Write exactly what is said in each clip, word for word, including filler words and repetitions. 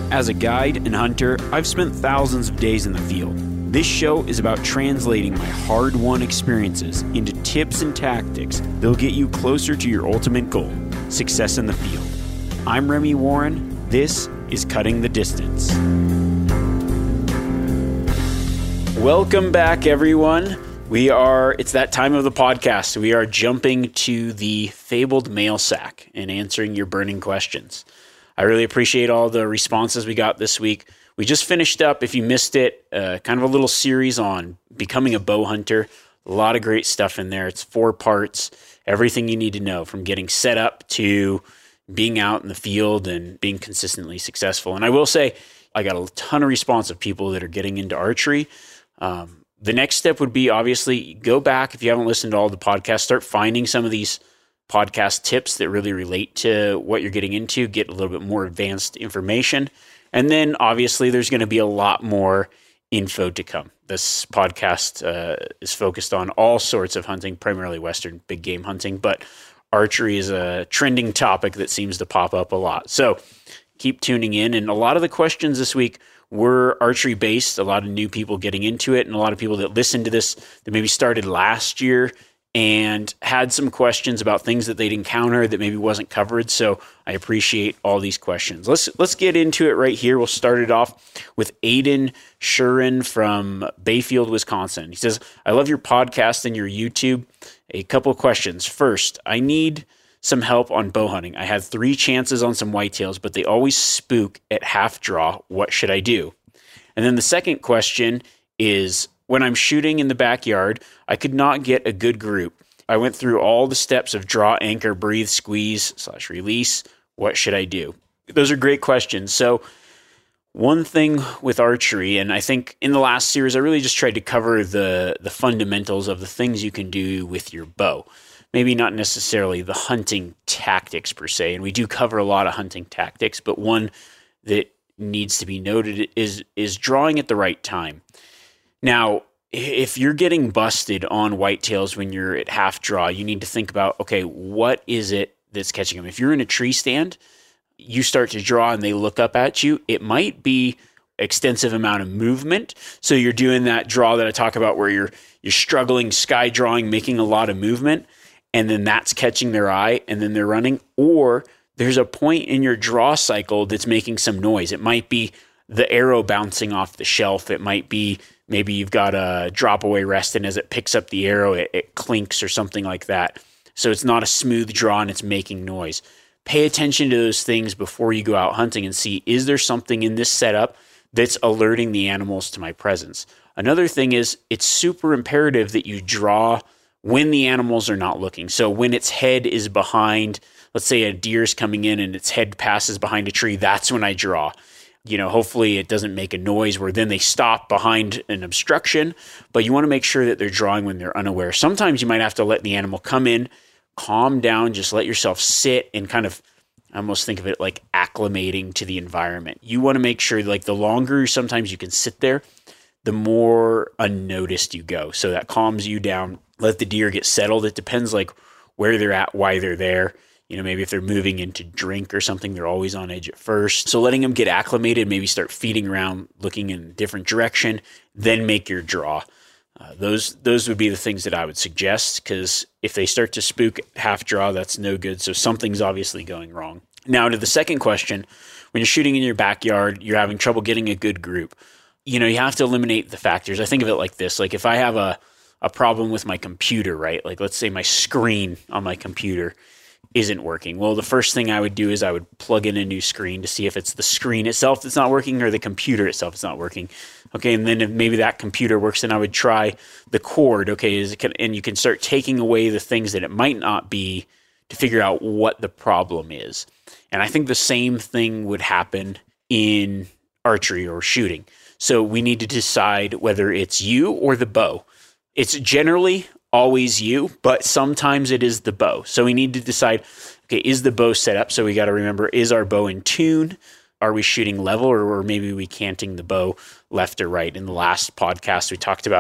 As a guide and hunter, I've spent thousands of days in the field. This show is about translating my hard-won experiences into tips and tactics that'll get you closer to your ultimate goal, success in the field. I'm Remy Warren. This is Cutting the Distance. Welcome back, everyone. We are, it's that time of the podcast. We are jumping to the fabled mail sack and answering your burning questions. I really appreciate all the responses we got this week. We just finished up, if you missed it, uh, kind of a little series on becoming a bow hunter. A lot of great stuff in there. It's four parts, everything you need to know from getting set up to being out in the field and being consistently successful. And I will say, I got a ton of response of people that are getting into archery. Um, the next step would be, obviously, go back, if you haven't listened to all the podcasts, start finding some of these podcast tips that really relate to what you're getting into, get a little bit more advanced information. And then obviously there's going to be a lot more info to come. This podcast uh, is focused on all sorts of hunting, primarily Western big game hunting, but archery is a trending topic that seems to pop up a lot. So keep tuning in. And a lot of the questions this week were archery based, a lot of new people getting into it, and a lot of people that listened to this that maybe started last year and had some questions about things that they'd encounter that maybe wasn't covered. So I appreciate all these questions. Let's let's get into it right here. We'll start it off with Aiden Shurin from Bayfield, Wisconsin. He says, I love your podcast and your YouTube. A couple of questions. First, I need some help on bow hunting. I had three chances on some whitetails, but they always spook at half draw. What should I do? And then the second question is, when I'm shooting in the backyard, I could not get a good group. I went through all the steps of draw, anchor, breathe, squeeze, slash release. What should I do? Those are great questions. So one thing with archery, and I think in the last series, I really just tried to cover the, the fundamentals of the things you can do with your bow. Maybe not necessarily the hunting tactics per se, and we do cover a lot of hunting tactics, but one that needs to be noted is, is drawing at the right time. Now, if you're getting busted on whitetails when you're at half draw, you need to think about, okay, what is it that's catching them? If you're in a tree stand, you start to draw and they look up at you, it might be extensive amount of movement. So you're doing that draw that I talk about where you're you're struggling, sky drawing, making a lot of movement, and then that's catching their eye and then they're running. Or there's a point in your draw cycle that's making some noise. It might be the arrow bouncing off the shelf. It might be maybe you've got a drop away rest, and as it picks up the arrow, it, it clinks or something like that. So it's not a smooth draw and it's making noise. Pay attention to those things before you go out hunting and see, is there something in this setup that's alerting the animals to my presence? Another thing is, it's super imperative that you draw when the animals are not looking. So when its head is behind, let's say a deer's coming in and its head passes behind a tree, that's when I draw. You know, hopefully it doesn't make a noise where then they stop behind an obstruction, but you want to make sure that they're drawing when they're unaware. Sometimes you might have to let the animal come in, calm down, just let yourself sit and kind of, I almost think of it like acclimating to the environment. You want to make sure, like, the longer sometimes you can sit there, the more unnoticed you go. So that calms you down. Let the deer get settled. It depends like where they're at, why they're there. You know, maybe if they're moving in to drink or something, they're always on edge at first. So letting them get acclimated, maybe start feeding around, looking in a different direction, then make your draw. Uh, those those would be the things that I would suggest, because if they start to spook half draw, that's no good. So something's obviously going wrong. Now to the second question, when you're shooting in your backyard, you're having trouble getting a good group. You know, you have to eliminate the factors. I think of it like this. Like if I have a, a problem with my computer, right? Like let's say my screen on my computer isn't working. Well, the first thing I would do is I would plug in a new screen to see if it's the screen itself that's not working or the computer itself that's not working. Okay, and then if maybe that computer works, then I would try the cord. Okay, is it can, and you can start taking away the things that it might not be to figure out what the problem is. And I think the same thing would happen in archery or shooting. So we need to decide whether it's you or the bow. It's generally always you, but sometimes it is the bow. So we need to decide, okay, is the bow set up? So we got to remember, is our bow in tune? Are we shooting level, or, or maybe we canting the bow left or right? In the last podcast, we talked about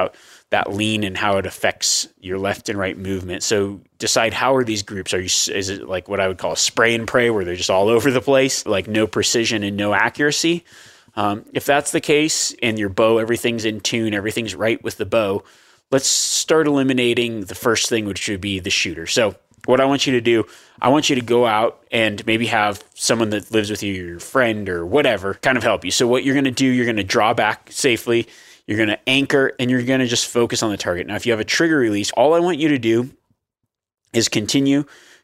that lean and how it affects your left and right movement. So decide, how are these groups? Are you, is it like what I would call a spray and pray where they're just all over the place, like no precision and no accuracy? Um, if that's the case and your bow, everything's in tune, everything's right with the bow, let's start eliminating the first thing, which would be the shooter. So what I want you to do, I want you to go out and maybe have someone that lives with you, your friend or whatever, kind of help you. So what you're going to do, you're going to draw back safely, you're going to anchor, and you're going to just focus on the target. Now, if you have a trigger release, all I want you to do is continue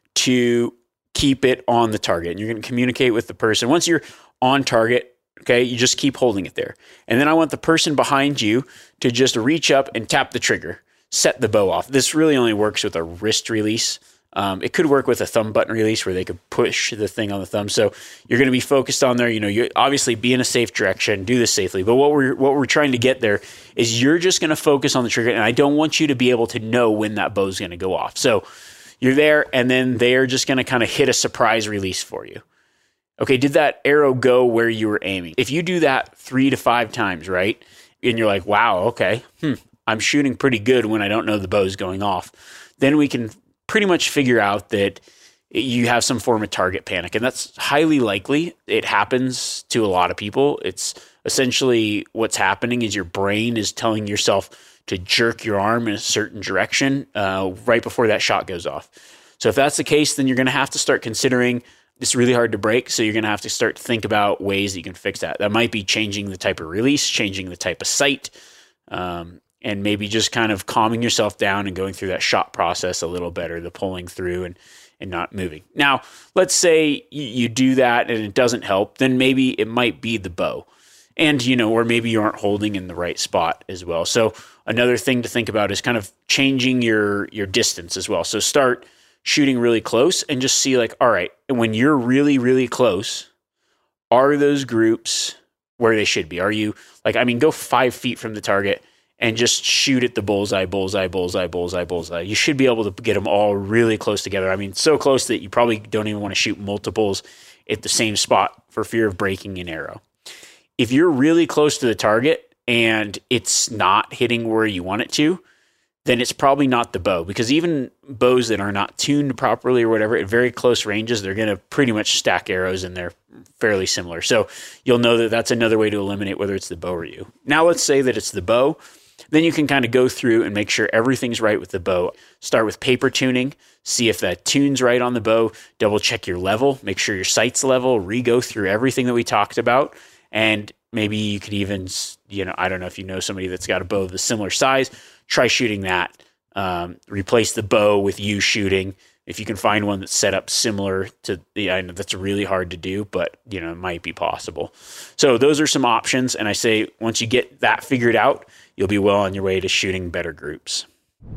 to keep it on the target. And you're going to communicate with the person. Once you're on target, okay, you just keep holding it there. And then I want the person behind you to just reach up and tap the trigger, set the bow off. This really only works with a wrist release. Um, it could work with a thumb button release where they could push the thing on the thumb. So you're going to be focused on there. You know, you obviously be in a safe direction, do this safely. But what we're what we're trying to get there is you're just going to focus on the trigger, and I don't want you to be able to know when that bow is going to go off. So you're there, and then they're just going to kind of hit a surprise release for you. Okay, did that arrow go where you were aiming? If you do that three to five times, right, and you're like, wow, okay, hmm, I'm shooting pretty good when I don't know the bow's going off, then we can pretty much figure out that you have some form of target panic. And that's highly likely. It happens to a lot of people. It's essentially what's happening is your brain is telling yourself to jerk your arm in a certain direction uh, right before that shot goes off. So if that's the case, then you're going to have to start considering it's really hard to break. So you're going to have to start to think about ways that you can fix that. That might be changing the type of release, changing the type of sight, um, and maybe just kind of calming yourself down and going through that shot process a little better, the pulling through and, and not moving. Now, let's say you, you do that and it doesn't help, then maybe it might be the bow. And, you know, or maybe you aren't holding in the right spot as well. So another thing to think about is kind of changing your, your distance as well. So start shooting really close and just see like, all right, when you're really, really close, are those groups where they should be? Are you like, I mean, go five feet from the target and just shoot at the bullseye, bullseye, bullseye, bullseye, bullseye. You should be able to get them all really close together. I mean, so close that you probably don't even want to shoot multiples at the same spot for fear of breaking an arrow. If you're really close to the target and it's not hitting where you want it to, then it's probably not the bow, because even bows that are not tuned properly or whatever, at very close ranges, they're going to pretty much stack arrows and they're fairly similar. So you'll know that that's another way to eliminate whether it's the bow or you. Now let's say that it's the bow. Then you can kind of go through and make sure everything's right with the bow. Start with paper tuning, see if that tune's right on the bow, double check your level, make sure your sight's level, re-go through everything that we talked about. And maybe you could even, you know, I don't know if you know somebody that's got a bow of a similar size, try shooting that. Um, replace the bow with you shooting. If you can find one that's set up similar to the, I know that's really hard to do, but you know, it might be possible. So those are some options. And I say, once you get that figured out, you'll be well on your way to shooting better groups.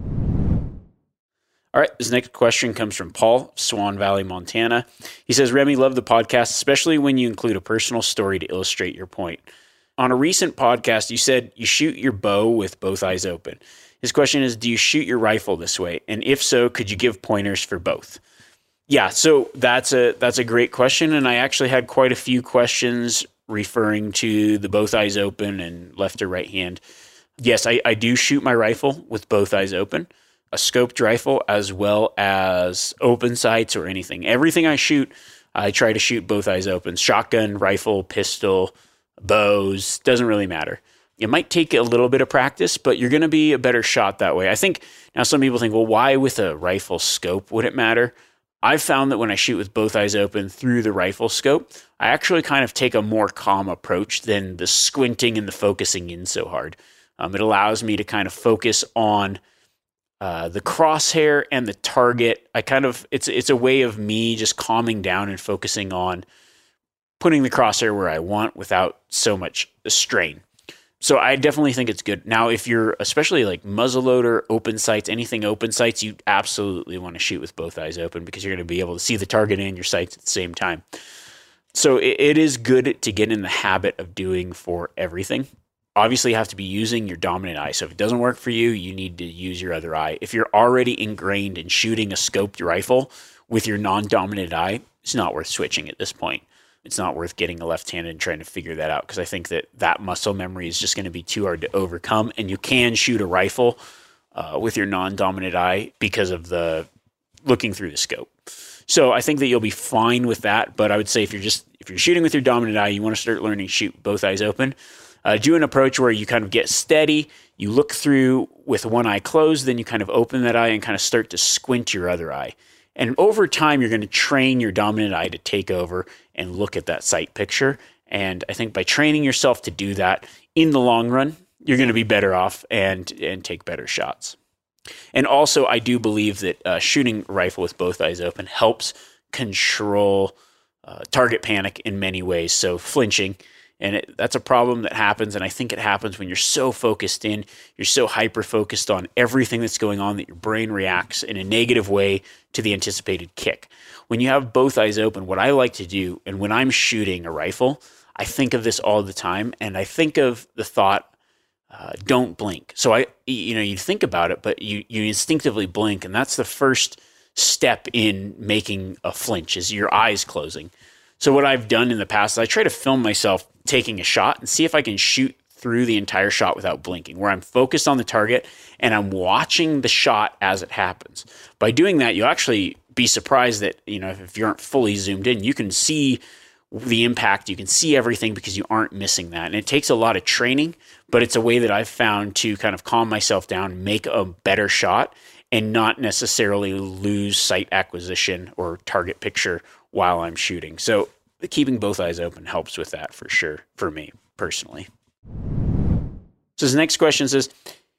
All right. This next question comes from Paul, Swan Valley, Montana. He says, Remy, love the podcast, especially when you include a personal story to illustrate your point. On a recent podcast, you said you shoot your bow with both eyes open. His question is, do you shoot your rifle this way? And if so, could you give pointers for both? Yeah, so that's a that's a great question. And I actually had quite a few questions referring to the both eyes open and left or right hand. Yes, I, I do shoot my rifle with both eyes open, a scoped rifle, as well as open sights or anything. Everything I shoot, I try to shoot both eyes open. Shotgun, rifle, pistol, bows, doesn't really matter. It might take a little bit of practice, but you're going to be a better shot that way. I think now some people think, well, why with a rifle scope would it matter? I've found that when I shoot with both eyes open through the rifle scope, I actually kind of take a more calm approach than the squinting and the focusing in so hard. Um, it allows me to kind of focus on uh, the crosshair and the target. I kind of, it's it's a way of me just calming down and focusing on putting the crosshair where I want without so much strain. So I definitely think it's good. Now, if you're especially like muzzleloader, open sights, anything open sights, you absolutely want to shoot with both eyes open because you're going to be able to see the target and your sights at the same time. So it, it is good to get in the habit of doing for everything. Obviously, you have to be using your dominant eye. So if it doesn't work for you, you need to use your other eye. If you're already ingrained in shooting a scoped rifle with your non-dominant eye, it's not worth switching at this point. it's not worth getting a left-handed and trying to figure that out, because I think that that muscle memory is just going to be too hard to overcome. And you can shoot a rifle uh, with your non-dominant eye because of the looking through the scope. So I think that you'll be fine with that. But I would say if you're just if you're shooting with your dominant eye, you want to start learning to shoot both eyes open. Uh, do an approach where you kind of get steady, you look through with one eye closed, then you kind of open that eye and kind of start to squint your other eye. And over time, you're going to train your dominant eye to take over and look at that sight picture. And I think by training yourself to do that in the long run, you're going to be better off and, and take better shots. And also, I do believe that uh, shooting a rifle with both eyes open helps control uh, target panic in many ways. So flinching. And it, that's a problem that happens, and I think it happens when you're so focused in, you're so hyper-focused on everything that's going on that your brain reacts in a negative way to the anticipated kick. When you have both eyes open, what I like to do, and when I'm shooting a rifle, I think of this all the time, and I think of the thought, uh, don't blink. So I, you know, you think about it, but you, you instinctively blink, and that's the first step in making a flinch, is your eyes closing. So what I've done in the past is I try to film myself taking a shot and see if I can shoot through the entire shot without blinking, where I'm focused on the target and I'm watching the shot as it happens. By doing that, you'll actually be surprised that, you know, if you aren't fully zoomed in, you can see the impact, you can see everything because you aren't missing that. And it takes a lot of training, but it's a way that I've found to kind of calm myself down, make a better shot, and not necessarily lose sight acquisition or target picture while I'm shooting. So keeping both eyes open helps with that for sure, for me personally. So this next question says,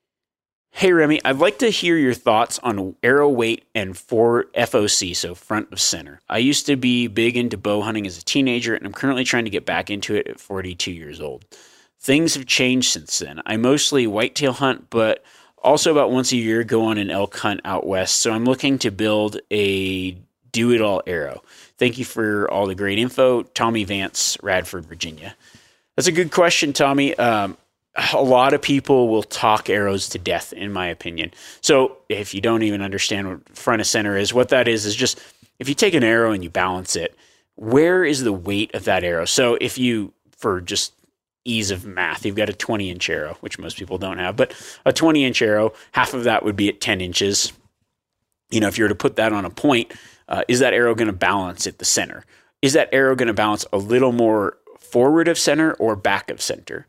hey Remy, I'd like to hear your thoughts on arrow weight and for F O C, so front of center. I used to be big into bow hunting as a teenager, and I'm currently trying to get back into it at forty-two years old. Things have changed since then. I mostly whitetail hunt, but also about once a year go on an elk hunt out west. So I'm looking to build a do-it-all arrow. Thank you for all the great info. Tommy Vance, Radford, Virginia. That's a good question, Tommy. Um, a lot of people will talk arrows to death, in my opinion. So if you don't even understand what front of center is, what that is, is just if you take an arrow and you balance it, where is the weight of that arrow? So if you, for just ease of math, you've got a twenty inch arrow, which most people don't have, but a twenty inch arrow, half of that would be at ten inches. You know, if you were to put that on a point, Uh, is that arrow going to balance at the center? Is that arrow going to balance a little more forward of center or back of center?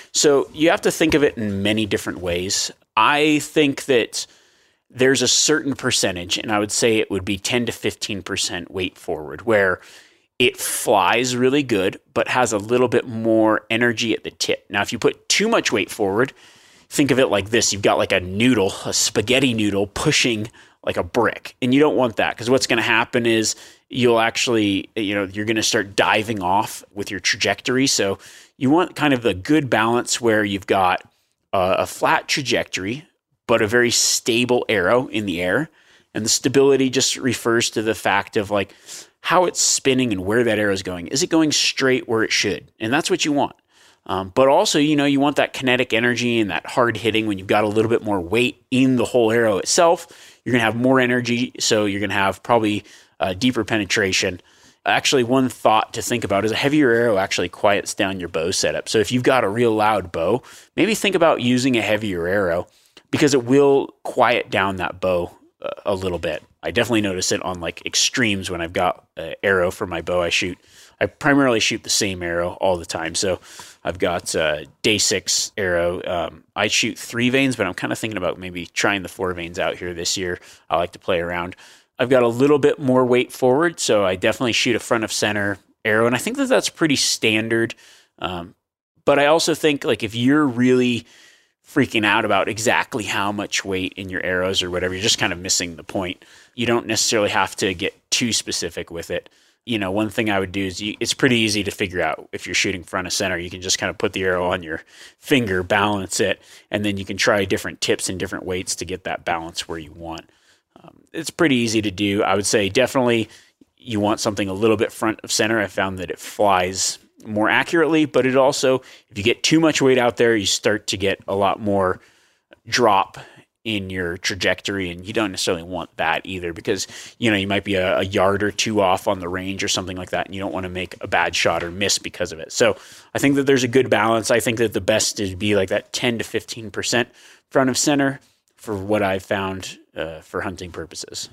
So you have to think of it in many different ways. I think that there's a certain percentage, and I would say it would be ten to fifteen percent weight forward, where it flies really good, but has a little bit more energy at the tip. Now, if you put too much weight forward, think of it like this. You've got like a noodle, a spaghetti noodle pushing like a brick. And you don't want that, because what's going to happen is you'll actually, you know, you're going to start diving off with your trajectory. So you want kind of a good balance where you've got a, a flat trajectory, but a very stable arrow in the air. And the stability just refers to the fact of like how it's spinning and where that arrow is going. Is it going straight where it should? And that's what you want. Um, but also, you know, you want that kinetic energy and that hard hitting when you've got a little bit more weight in the whole arrow itself. You're going to have more energy, so you're going to have probably uh, deeper penetration. Actually, one thought to think about is a heavier arrow actually quiets down your bow setup. So if you've got a real loud bow, maybe think about using a heavier arrow, because it will quiet down that bow uh, a little bit. I definitely notice it on like extremes when I've got an arrow for my bow I shoot. I primarily shoot the same arrow all the time. So I've got a day six arrow. Um, I shoot three vanes, but I'm kind of thinking about maybe trying the four vanes out here this year. I like to play around. I've got a little bit more weight forward, so I definitely shoot a front of center arrow. And I think that that's pretty standard. Um, but I also think like if you're really freaking out about exactly how much weight in your arrows or whatever, you're just kind of missing the point. You don't necessarily have to get too specific with it. You know, one thing I would do is you, it's pretty easy to figure out if you're shooting front of center. You can just kind of put the arrow on your finger, balance it, and then you can try different tips and different weights to get that balance where you want. Um, it's pretty easy to do. I would say definitely you want something a little bit front of center. I found that it flies more accurately, but it also, if you get too much weight out there, you start to get a lot more drop in your trajectory, and you don't necessarily want that either because, you know, you might be a, a yard or two off on the range or something like that, and you don't want to make a bad shot or miss because of it. So I think that there's a good balance. I think that the best is be like that ten to fifteen percent front of center for what I've found uh, for hunting purposes.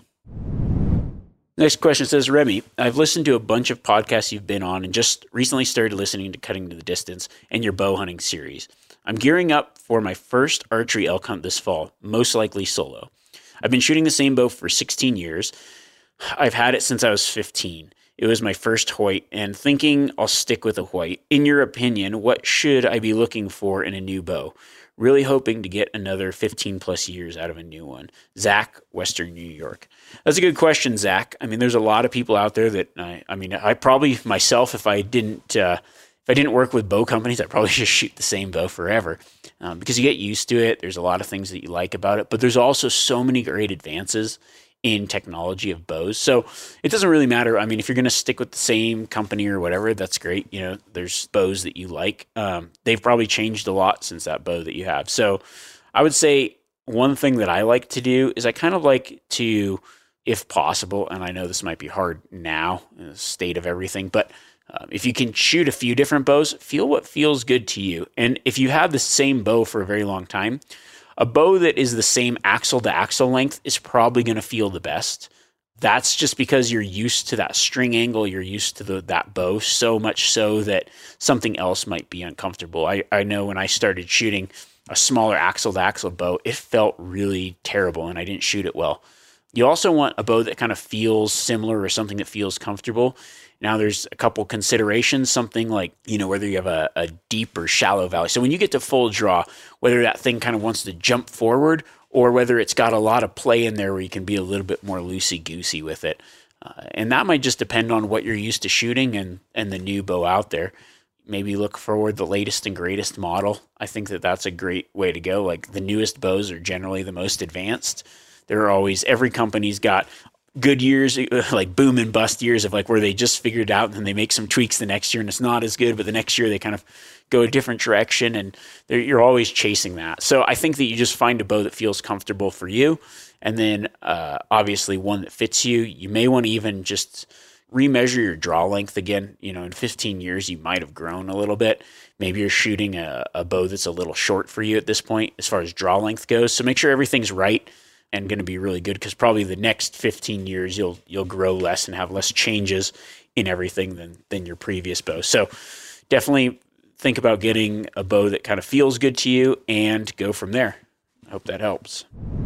Next question says, Remy, I've listened to a bunch of podcasts you've been on and just recently started listening to Cutting to the Distance and your bow hunting series. I'm gearing up for my first archery elk hunt this fall, most likely solo. I've been shooting the same bow for sixteen years. I've had it since I was fifteen. It was my first Hoyt, and thinking I'll stick with a Hoyt. In your opinion, what should I be looking for in a new bow? Really hoping to get another fifteen plus years out of a new one. Zach, Western New York. That's a good question, Zach. I mean, there's a lot of people out there that I, I mean, I probably myself, if I didn't, uh, if I didn't work with bow companies, I'd probably just shoot the same bow forever um, because you get used to it. There's a lot of things that you like about it, but there's also so many great advances in technology of bows. So it doesn't really matter. I mean, if you're going to stick with the same company or whatever, that's great. You know, there's bows that you like. Um, they've probably changed a lot since that bow that you have. So I would say one thing that I like to do is I kind of like to, if possible, and I know this might be hard now in the state of everything, but um, if you can shoot a few different bows, feel what feels good to you. And if you have the same bow for a very long time, a bow that is the same axle to axle length is probably going to feel the best. That's just because you're used to that string angle. You're used to the, that bow so much so that something else might be uncomfortable. I, I know when I started shooting a smaller axle to axle bow, it felt really terrible and I didn't shoot it well. You also want a bow that kind of feels similar or something that feels comfortable. Now there's a couple considerations, something like, you know, whether you have a, a deep or shallow valley. So when you get to full draw, whether that thing kind of wants to jump forward or whether it's got a lot of play in there where you can be a little bit more loosey-goosey with it. Uh, and that might just depend on what you're used to shooting and, and the new bow out there. Maybe look forward the latest and greatest model. I think that that's a great way to go. Like the newest bows are generally the most advanced. There are always, every company's got good years, like boom and bust years of like where they just figured it out and then they make some tweaks the next year and it's not as good, but the next year they kind of go a different direction and you're always chasing that. So I think that you just find a bow that feels comfortable for you. And then uh, obviously one that fits you. You may want to even just remeasure your draw length again. You know, in fifteen years, you might have grown a little bit. Maybe you're shooting a, a bow that's a little short for you at this point as far as draw length goes. So make sure everything's right and going to be really good because probably the next fifteen years you'll you'll grow less and have less changes in everything than than your previous bow. So definitely think about getting a bow that kind of feels good to you and go from there. I hope that helps.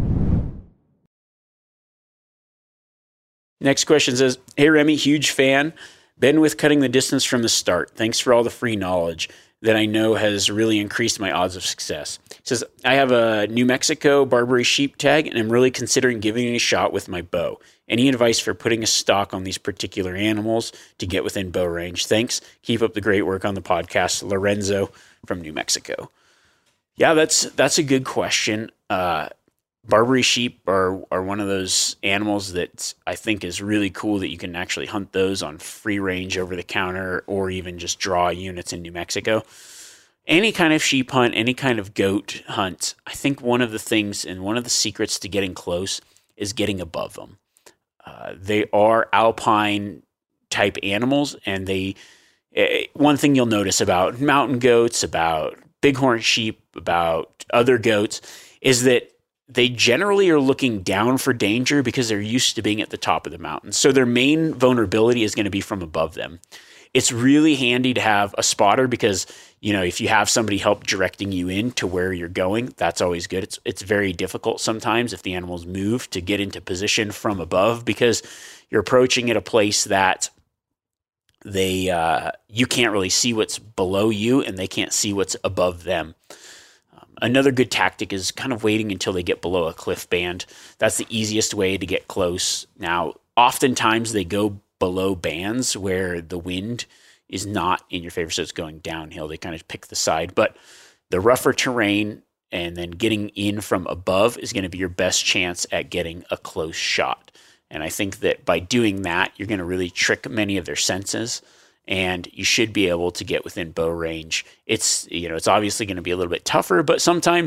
Next question says, hey Remy, huge fan. Been with Cutting the Distance from the start. Thanks for all the free knowledge that I know has really increased my odds of success. It says, I have a New Mexico Barbary sheep tag and I'm really considering giving it a shot with my bow. Any advice for putting a stock on these particular animals to get within bow range? Thanks. Keep up the great work on the podcast. Lorenzo from New Mexico. Yeah, that's that's a good question. Uh, Barbary sheep are, are one of those animals that I think is really cool that you can actually hunt those on free range over the counter or even just draw units in New Mexico. Any kind of sheep hunt, any kind of goat hunt, I think one of the things and one of the secrets to getting close is getting above them. Uh, they are alpine type animals and they, uh, one thing you'll notice about mountain goats, about bighorn sheep, about other goats is that they generally are looking down for danger because they're used to being at the top of the mountain. So their main vulnerability is going to be from above them. It's really handy to have a spotter because, you know, if you have somebody help directing you in to where you're going, that's always good. It's it's very difficult sometimes if the animals move to get into position from above because you're approaching at a place that they uh, you can't really see what's below you and they can't see what's above them. Another good tactic is kind of waiting until they get below a cliff band. That's the easiest way to get close. Now, oftentimes they go below bands where the wind is not in your favor, so it's going downhill. They kind of pick the side. But the rougher terrain and then getting in from above is going to be your best chance at getting a close shot. And I think that by doing that, you're going to really trick many of their senses. And you should be able to get within bow range. It's, you know, it's obviously going to be a little bit tougher, but sometimes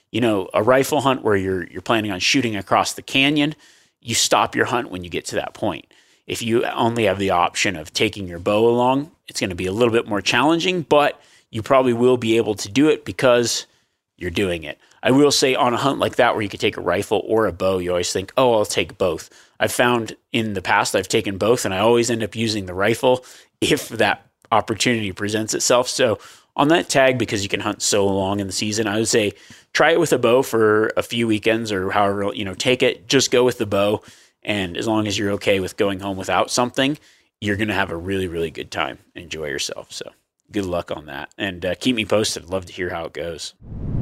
You know, a rifle hunt where you're you're planning on shooting across the canyon, you stop your hunt when you get to that point. If you only have the option of taking your bow along, it's going to be a little bit more challenging, but you probably will be able to do it because you're doing it. I will say on a hunt like that where you could take a rifle or a bow, you always think, oh, I'll take both. I've found in the past I've taken both, and I always end up using the rifle if that opportunity presents itself. So on that tag, because you can hunt so long in the season, I would say try it with a bow for a few weekends or however, you know, take it, just go with the bow. And as long as you're okay with going home without something, you're going to have a really, really good time and enjoy yourself. So good luck on that. And uh, keep me posted. I'd love to hear how it goes.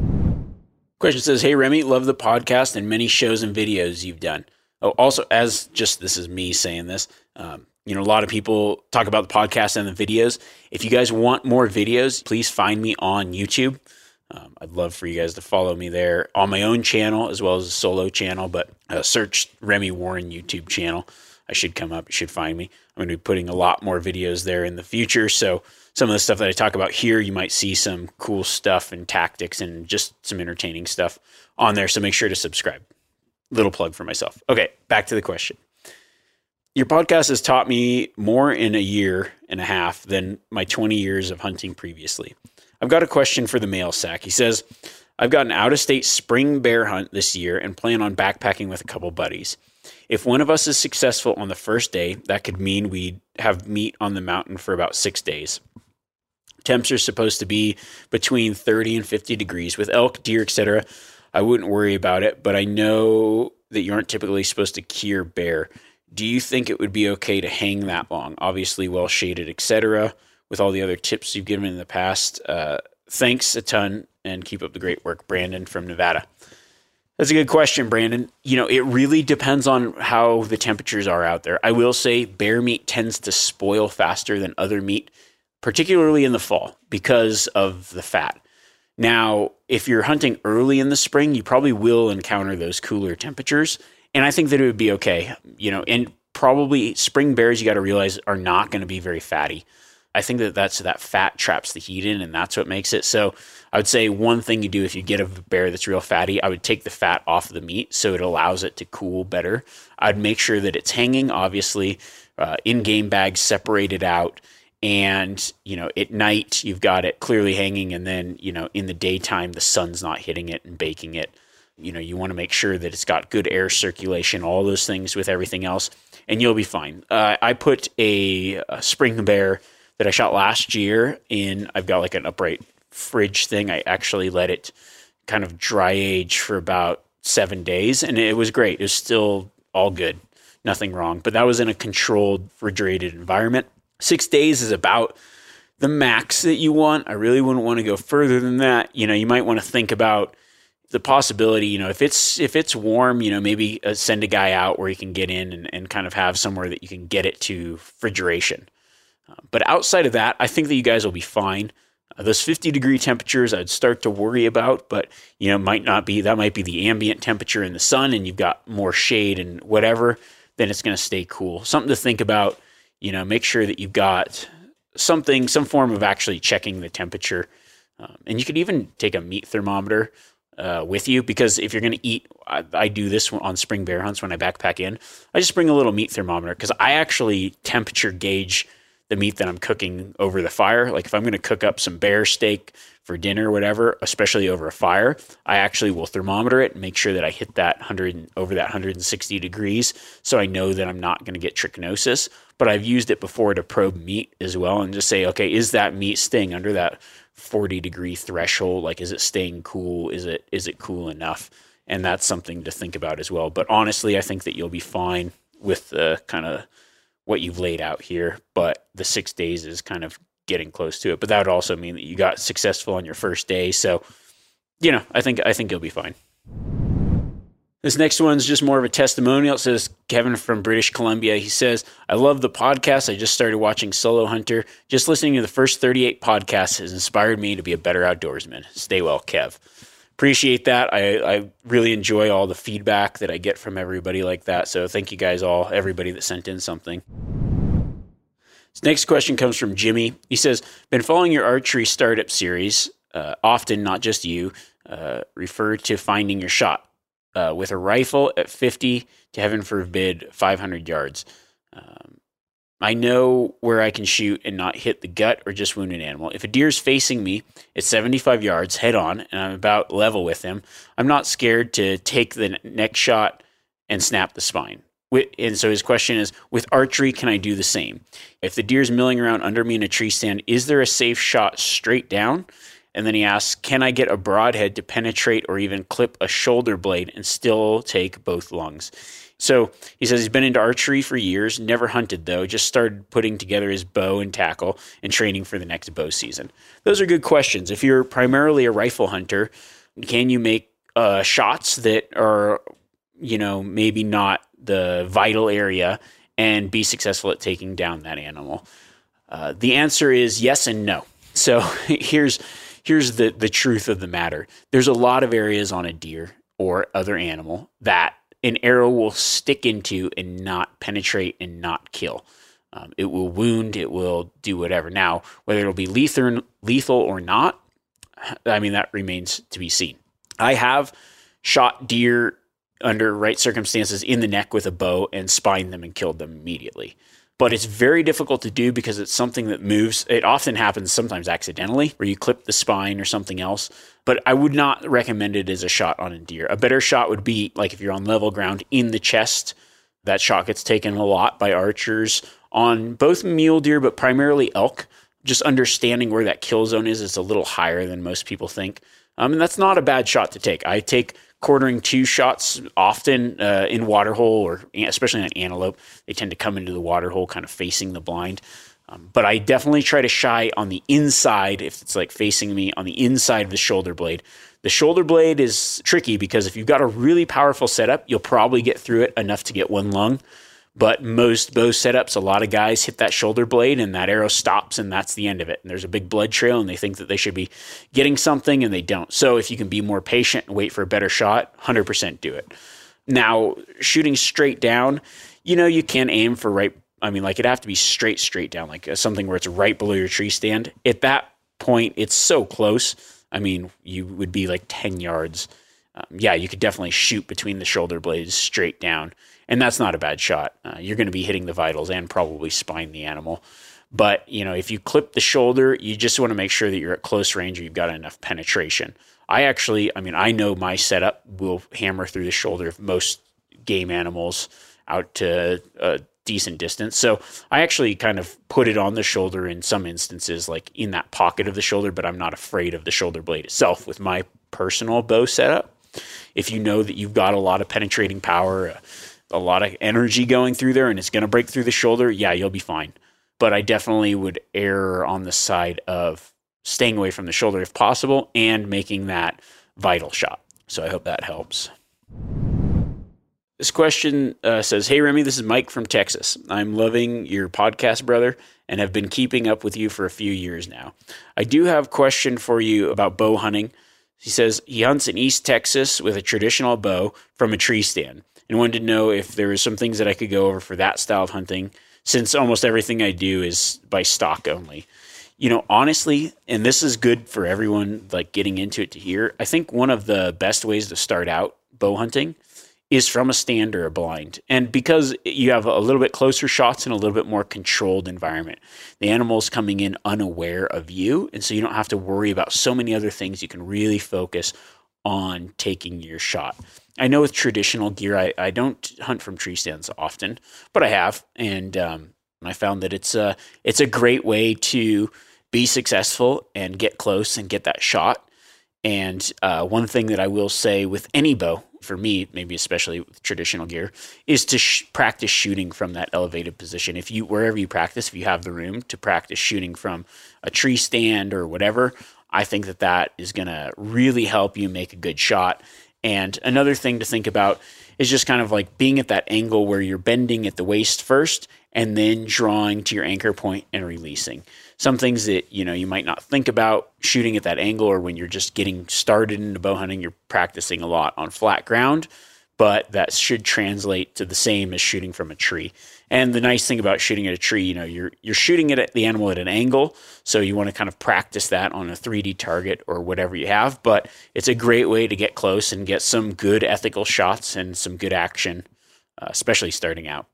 Question says, hey, Remy, love the podcast and many shows and videos you've done. Oh, also, as just this is me saying this, um, you know, a lot of people talk about the podcast and the videos. If you guys want more videos, please find me on YouTube. Um, I'd love for you guys to follow me there on my own channel as well as a solo channel, but uh, search Remy Warren YouTube channel. I should come up. You should find me. I'm going to be putting a lot more videos there in the future. So some of the stuff that I talk about here, you might see some cool stuff and tactics and just some entertaining stuff on there. So make sure to subscribe. Little plug for myself. Okay, back to the question. Your podcast has taught me more in a year and a half than my twenty years of hunting previously. I've got a question for the mail sack. He says, I've got an out-of-state spring bear hunt this year and plan on backpacking with a couple buddies. If one of us is successful on the first day, that could mean we'd have meat on the mountain for about six days. Temps are supposed to be between thirty and fifty degrees. With elk, deer, et cetera, I wouldn't worry about it, but I know that you aren't typically supposed to cure bear. Do you think it would be okay to hang that long? Obviously well shaded, et cetera, with all the other tips you've given in the past. Uh, thanks a ton and keep up the great work. Brandon from Nevada. That's a good question, Brandon. You know, it really depends on how the temperatures are out there. I will say bear meat tends to spoil faster than other meat, particularly in the fall because of the fat. Now, if you're hunting early in the spring, you probably will encounter those cooler temperatures. And I think that it would be okay, you know, and probably spring bears, you got to realize, are not going to be very fatty. I think that that's that fat traps the heat in, and that's what makes it. So I would say one thing you do if you get a bear that's real fatty, I would take the fat off the meat so it allows it to cool better. I'd make sure that it's hanging, obviously, uh, in game bags, separated out. And, you know, at night you've got it clearly hanging, and then, you know, in the daytime, the sun's not hitting it and baking it. You know, you want to make sure that it's got good air circulation, all those things with everything else, and you'll be fine. Uh, I put a, a spring bear that I shot last year in, I've got like an upright fridge thing. I actually let it kind of dry age for about seven days, and it was great. It was still all good, nothing wrong, but that was in a controlled, refrigerated environment. Six days is about the max that you want. I really wouldn't want to go further than that. You know, you might want to think about the possibility, you know, if it's if it's warm, you know, maybe uh, send a guy out where you can get in and, and kind of have somewhere that you can get it to refrigeration. Uh, but outside of that, I think that you guys will be fine. Uh, those fifty degree temperatures I'd start to worry about, but, you know, might not be, that might be the ambient temperature in the sun and you've got more shade and whatever, then it's going to stay cool. Something to think about. You know, make sure that you've got something, some form of actually checking the temperature. Um, and you could even take a meat thermometer uh, with you, because if you're going to eat, I, I do this on spring bear hunts when I backpack in. I just bring a little meat thermometer because I actually temperature gauge the meat that I'm cooking over the fire. Like if I'm going to cook up some bear steak for dinner or whatever, especially over a fire, I actually will thermometer it and make sure that I hit that one hundred over that one hundred sixty degrees, so I know that I'm not going to get trichinosis. But I've used it before to probe meat as well and just say, okay, is that meat staying under that forty degree threshold? Like, is it staying cool? Is it is it cool enough? And that's something to think about as well. But honestly, I think that you'll be fine with the kind of what you've laid out here. But the six days is kind of getting close to it. But that would also mean that you got successful on your first day. So, you know, I think I think you'll be fine. This next one's just more of a testimonial. It says, Kevin from British Columbia. He says, I love the podcast. I just started watching Solo Hunter. Just listening to the first thirty-eight podcasts has inspired me to be a better outdoorsman. Stay well, Kev. Appreciate that. I, I really enjoy all the feedback that I get from everybody like that. So thank you guys all, everybody that sent in something. This next question comes from Jimmy. He says, been following your archery startup series. uh, often, not just you, uh, refer to finding your shot uh, with a rifle at fifty to, heaven forbid, five hundred yards. Um, I know where I can shoot and not hit the gut or just wound an animal. If a deer's facing me at seventy-five yards head on and I'm about level with him, I'm not scared to take the next shot and snap the spine. And so his question is, with archery, can I do the same? If the deer's milling around under me in a tree stand, is there a safe shot straight down? And then he asks, can I get a broadhead to penetrate or even clip a shoulder blade and still take both lungs? So he says he's been into archery for years, never hunted though, just started putting together his bow and tackle and training for the next bow season. Those are good questions. If you're primarily a rifle hunter, can you make uh, shots that are, you know, maybe not the vital area and be successful at taking down that animal? Uh, the answer is yes and no. So here's here's the, the truth of the matter. There's a lot of areas on a deer or other animal that an arrow will stick into and not penetrate and not kill. Um, it will wound, it will do whatever. Now, whether it'll be lethal, lethal or not, I mean, that remains to be seen. I have shot deer under right circumstances in the neck with a bow and spined them and killed them immediately. But it's very difficult to do because it's something that moves. It often happens sometimes accidentally where you clip the spine or something else. But I would not recommend it as a shot on a deer. A better shot would be like if you're on level ground in the chest. That shot gets taken a lot by archers on both mule deer, but primarily elk. Just understanding where that kill zone is, it's a little higher than most people think. Um, and that's not a bad shot to take. I take quartering two shots often uh, in waterhole, or especially on antelope. They tend to come into the waterhole kind of facing the blind. Um, but I definitely try to shy on the inside if it's like facing me on the inside of the shoulder blade. The shoulder blade is tricky because if you've got a really powerful setup, you'll probably get through it enough to get one lung. But most bow setups, a lot of guys hit that shoulder blade and that arrow stops and that's the end of it. And there's a big blood trail and they think that they should be getting something and they don't. So if you can be more patient and wait for a better shot, one hundred percent do it. Now, shooting straight down, you know, you can aim for right. I mean, like it'd have to be straight, straight down, like something where it's right below your tree stand. At that point, it's so close. I mean, you would be like ten yards. Um, yeah, you could definitely shoot between the shoulder blades straight down. And that's not a bad shot. Uh, you're going to be hitting the vitals and probably spine the animal. But, you know, if you clip the shoulder, you just want to make sure that you're at close range or you've got enough penetration. I actually, I mean, I know my setup will hammer through the shoulder of most game animals out to a decent distance. So I actually kind of put it on the shoulder in some instances, like in that pocket of the shoulder, but I'm not afraid of the shoulder blade itself with my personal bow setup. If you know that you've got a lot of penetrating power, uh, a lot of energy going through there and it's going to break through the shoulder, yeah, you'll be fine. But I definitely would err on the side of staying away from the shoulder if possible and making that vital shot. So I hope that helps. This question uh, says, hey, Remy, this is Mike from Texas. I'm loving your podcast, brother, and have been keeping up with you for a few years now. I do have a question for you about bow hunting. He says he hunts in East Texas with a traditional bow from a tree stand, and wanted to know if there was some things that I could go over for that style of hunting, since almost everything I do is by stock only. You know, honestly, and this is good for everyone like getting into it to hear, I think one of the best ways to start out bow hunting is from a stand or a blind. And because you have a little bit closer shots and a little bit more controlled environment, the animal's coming in unaware of you, and so you don't have to worry about so many other things. You can really focus on taking your shot. I know with traditional gear, I, I don't hunt from tree stands often, but I have, and um, I found that it's a, it's a great way to be successful and get close and get that shot. And uh, one thing that I will say with any bow, for me, maybe especially with traditional gear, is to sh- practice shooting from that elevated position. If you, wherever you practice, if you have the room to practice shooting from a tree stand or whatever, I think that that is going to really help you make a good shot. And another thing to think about is just kind of like being at that angle where you're bending at the waist first and then drawing to your anchor point and releasing. Some things that, you know, you might not think about shooting at that angle, or when you're just getting started into bow hunting, you're practicing a lot on flat ground. but that should translate to the same as shooting from a tree. And the nice thing about shooting at a tree, you know, you're you're shooting it at the animal at an angle, so you want to kind of practice that on a three D target or whatever you have, but it's a great way to get close and get some good ethical shots and some good action, uh, especially starting out.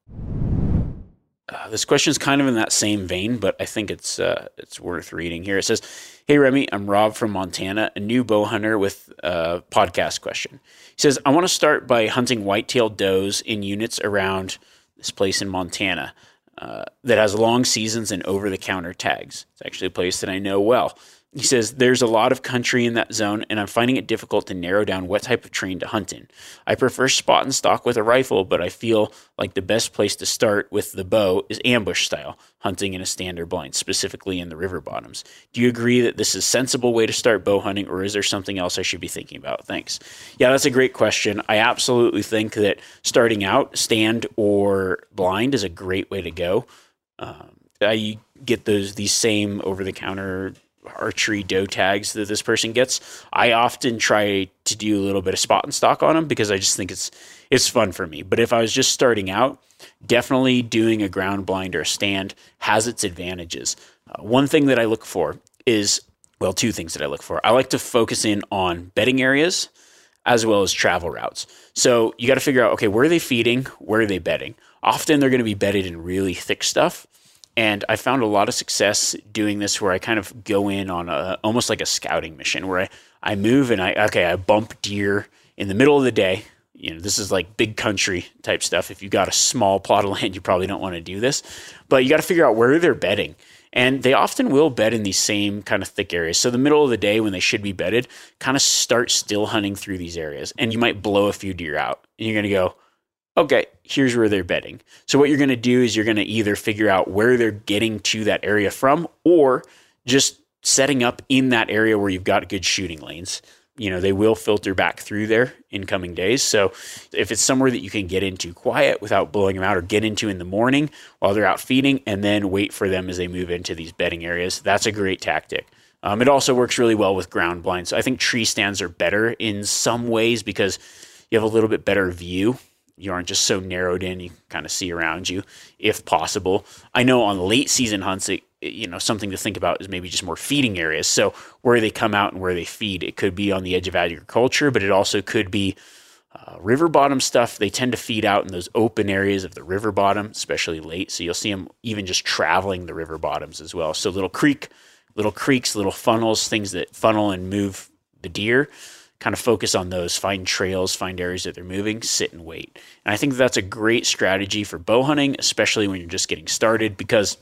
Uh, this question is kind of in that same vein, but I think it's uh, it's worth reading here. It says, "Hey Remy, I'm Rob from Montana, a new bow hunter with a podcast question." He says, "I want to start by hunting white-tailed does in units around this place in Montana uh, that has long seasons and over-the-counter tags. It's actually a place that I know well." He says, "There's a lot of country in that zone, and I'm finding it difficult to narrow down what type of terrain to hunt in. I prefer spot and stock with a rifle, but I feel like the best place to start with the bow is ambush style, hunting in a stand or blind, specifically in the river bottoms. Do you agree that this is a sensible way to start bow hunting, or is there something else I should be thinking about? Thanks." Yeah, that's a great question. I absolutely think that starting out, stand or blind is a great way to go. Um, I get those these same over-the-counter archery doe tags that this person gets. I often try to do a little bit of spot and stock on them because I just think it's it's fun for me. But if I was just starting out, definitely doing a ground blind or a stand has its advantages. Uh, one thing that I look for is, well, two things that I look for. I like to focus in on bedding areas as well as travel routes. So you got to figure out, okay, where are they feeding? Where are they bedding? Often they're going to be bedded in really thick stuff. And I found a lot of success doing this where I kind of go in on a, almost like a scouting mission where I, I move and I, okay, I bump deer in the middle of the day. You know, this is like big country type stuff. If you got a small plot of land, you probably don't want to do this, but you got to figure out where they're bedding. And they often will bed in these same kind of thick areas. So the middle of the day when they should be bedded, kind of start still hunting through these areas. And you might blow a few deer out and you're going to go, okay, here's where they're bedding. So what you're going to do is you're going to either figure out where they're getting to that area from, or just setting up in that area where you've got good shooting lanes. You know, they will filter back through there in coming days. So if it's somewhere that you can get into quiet without blowing them out, or get into in the morning while they're out feeding and then wait for them as they move into these bedding areas, that's a great tactic. Um, it also works really well with ground blinds. So I think tree stands are better in some ways because you have a little bit better view. You aren't just so narrowed in, you kind of see around you if possible. I know on late season hunts, it, you know, something to think about is maybe just more feeding areas. So where they come out and where they feed, it could be on the edge of agriculture, but it also could be uh, river bottom stuff. They tend to feed out in those open areas of the river bottom, especially late. So you'll see them even just traveling the river bottoms as well. So little creek, little creeks, little funnels, things that funnel and move the deer. Kind of focus on those, find trails, find areas that they're moving, sit and wait. And I think that's a great strategy for bow hunting, especially when you're just getting started, because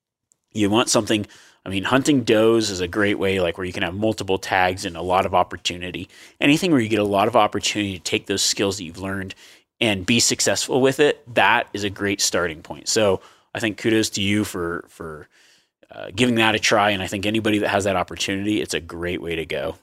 you want something, I mean, hunting does is a great way, like where you can have multiple tags and a lot of opportunity. Anything where you get a lot of opportunity to take those skills that you've learned and be successful with it, that is a great starting point. So I think kudos to you for, for uh, giving that a try. And I think anybody that has that opportunity, it's a great way to go.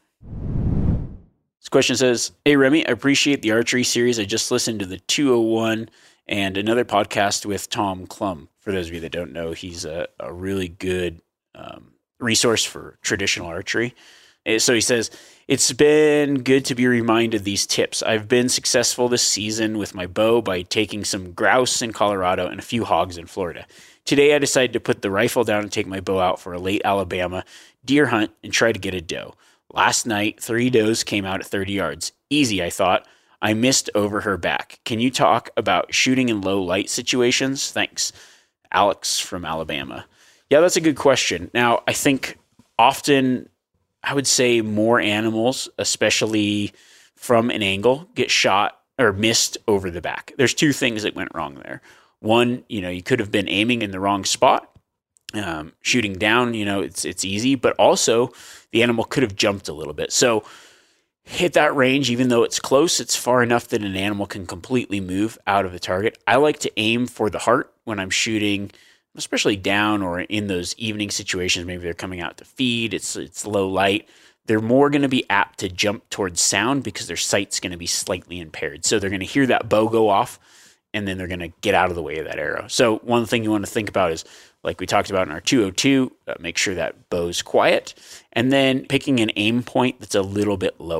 This question says, "Hey Remy, I appreciate the archery series. I just listened to the two oh one and another podcast with Tom Klum. For those of you that don't know, he's a, a really good um, resource for traditional archery. So he says, it's been good to be reminded of these tips. I've been successful this season with my bow by taking some grouse in Colorado and a few hogs in Florida. Today I decided to put the rifle down and take my bow out for a late Alabama deer hunt and try to get a doe. Last night, three does came out at thirty yards. Easy, I thought. I missed over her back. Can you talk about shooting in low light situations? Thanks. Alex from Alabama." Yeah, that's a good question. Now, I think often I would say more animals, especially from an angle, get shot or missed over the back. There's two things that went wrong there. One, you know, you could have been aiming in the wrong spot. Um, shooting down, you know, it's it's easy, but also the animal could have jumped a little bit. So hit that range, even though it's close, it's far enough that an animal can completely move out of the target. I like to aim for the heart when I'm shooting, especially down or in those evening situations. Maybe they're coming out to feed, it's it's low light. They're more going to be apt to jump towards sound because their sight's going to be slightly impaired. So they're going to hear that bow go off, and then they're going to get out of the way of that arrow. So one thing you want to think about is, like we talked about in our two oh two, uh, make sure that bow's quiet, and then picking an aim point that's a little bit lower.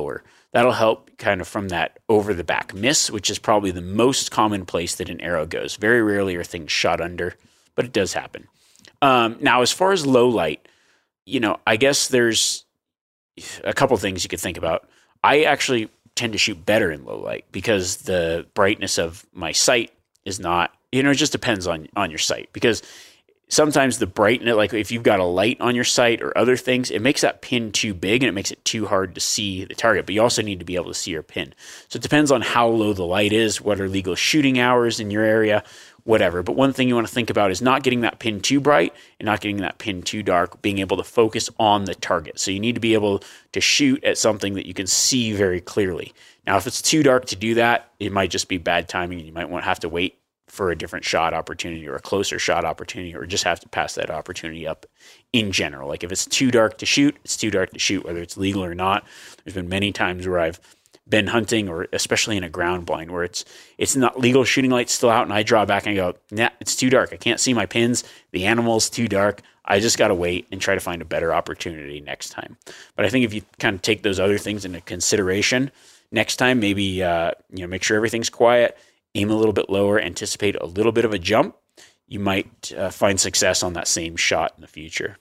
That'll help kind of from that over the back miss, which is probably the most common place that an arrow goes. Very rarely are things shot under, but it does happen. Um, now, as far as low light, you know, I guess there's a couple things you could think about. I actually tend to shoot better in low light because the brightness of my sight is not, you know, it just depends on, on your sight, because sometimes the brightness, like if you've got a light on your sight or other things, it makes that pin too big and it makes it too hard to see the target, but you also need to be able to see your pin. So it depends on how low the light is, what are legal shooting hours in your area, whatever. But one thing you want to think about is not getting that pin too bright and not getting that pin too dark, being able to focus on the target. So you need to be able to shoot at something that you can see very clearly. Now, if it's too dark to do that, it might just be bad timing and you might want to have to wait for a different shot opportunity or a closer shot opportunity, or just have to pass that opportunity up in general. Like if it's too dark to shoot, it's too dark to shoot, whether it's legal or not. There's been many times where I've been hunting, or especially in a ground blind, where it's it's not legal, shooting light's still out, and I draw back and I go, nah, it's too dark. I can't see my pins. The animal's too dark. I just got to wait and try to find a better opportunity next time. But I think if you kind of take those other things into consideration, next time maybe uh, you know make sure everything's quiet, aim a little bit lower, anticipate a little bit of a jump, you might uh, find success on that same shot in the future.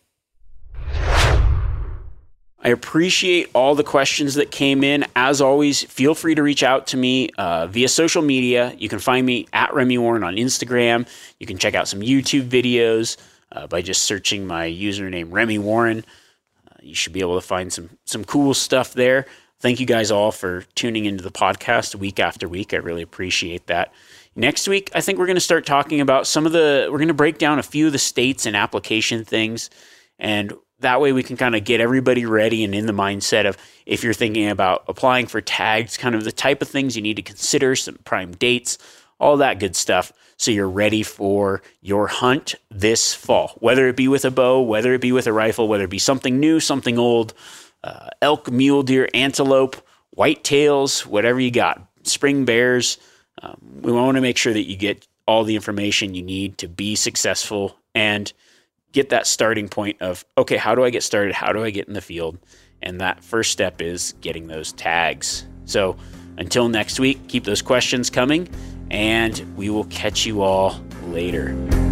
I appreciate all the questions that came in. As always, feel free to reach out to me uh, via social media. You can find me at Remy Warren on Instagram. You can check out some YouTube videos uh, by just searching my username Remy Warren. Uh, you should be able to find some some cool stuff there. Thank you guys all for tuning into the podcast week after week. I really appreciate that. Next week, I think we're going to start talking about some of the, we're going to break down a few of the states and application things. And that way we can kind of get everybody ready and in the mindset of, if you're thinking about applying for tags, kind of the type of things you need to consider, some prime dates, all that good stuff. So you're ready for your hunt this fall, whether it be with a bow, whether it be with a rifle, whether it be something new, something old, uh, elk, mule deer, antelope, whitetails, whatever you got, spring bears. Um, we want to make sure that you get all the information you need to be successful and get that starting point of, okay, how do I get started? How do I get in the field? And that first step is getting those tags. So until next week, keep those questions coming, and we will catch you all later.